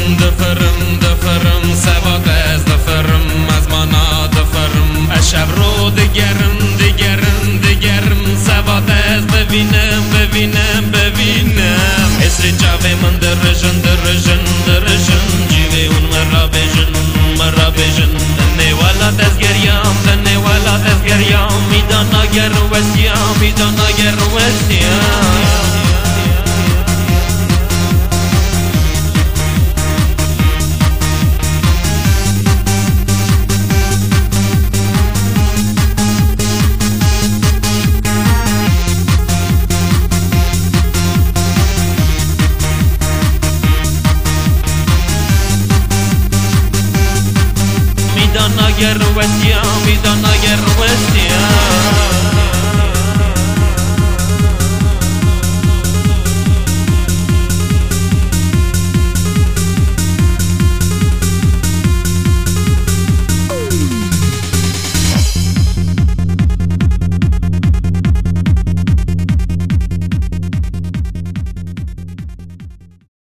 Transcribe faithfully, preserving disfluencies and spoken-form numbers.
دفرم دفرم سبات از دفرم از مانا دفرم اشب رو دگرم دگرم دگرم سبات از ببینم ببینم ببینم اسری چاوه من درجن درجن درجن جیوه اون مرا بجن مرا بجن دنه والا تزگریام دنه والا تزگریام میدانا گر وسیام میدانا گر وسیام میدانا گر وسیام میدانا گر وسیام